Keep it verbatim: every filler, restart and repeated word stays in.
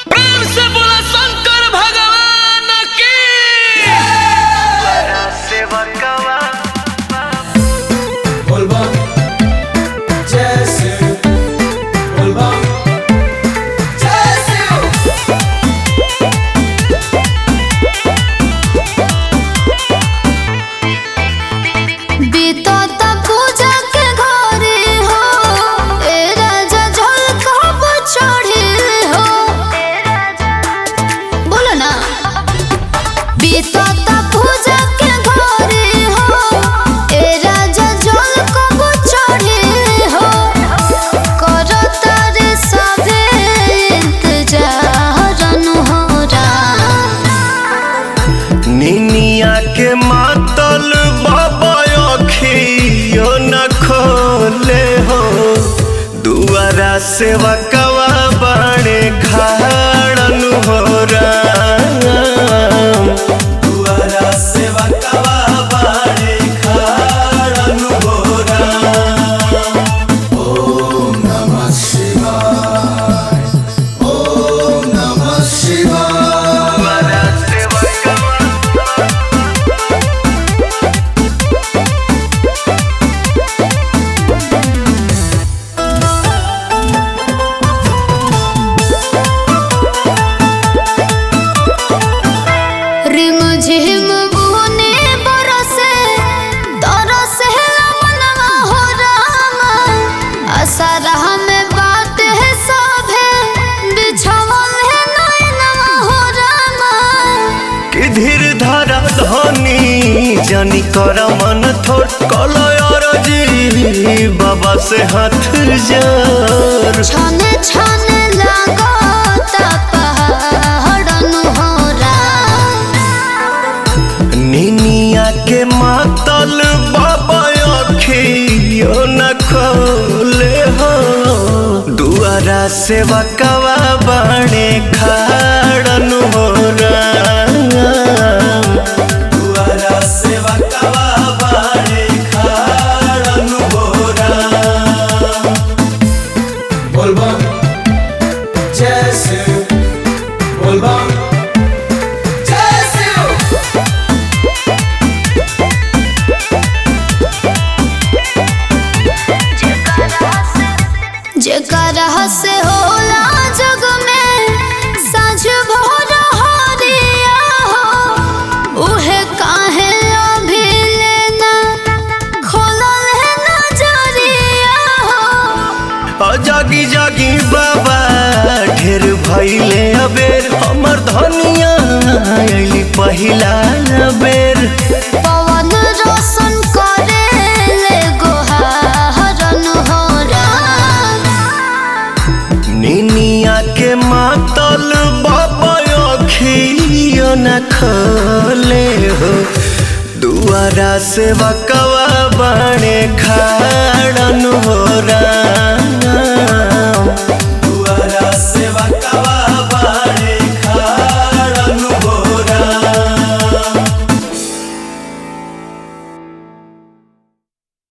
प्रेम से बोला शंकर भगवान की। निनिया के मातल बाबा अखियो न खोले हो, दुआरा सेवा कवा बाड़े खाड़न हो राम। दुआरा सेवा कवा बाड़े खाड़न हो राम। ओम नमः शिवाय, ओम नमः शिवाय। धीर धारा धनी जानी कर मन थोड़ कलयर जी बाबा से हाथ जोड़। छाने छाने लागता पहाड़न हो राम। निनिया के मातल बाबा अखियो न खोले हो, दुआरा सेवा कवा बाड़े खाड़न हो राम। दुआरा सेवा कवा बाड़े खाड़न हो राम। बोल बम जय शिव, बोल बम जय शिव। जेकरा से होला जग में साँझ भोर हरिया हो, उहे काहे अभी लेना खोलल है नजरिया हो। जागी जागी बाबा ढेर भइले अबेर, हमर धनिया अइली पहिला बेर। पवन रोशन करे ले गोहारन हो राम। निनिया के मातल बाबा अखियो न खोले हो, दुआरा सेवा कवा बाड़े खाड़न हो राम।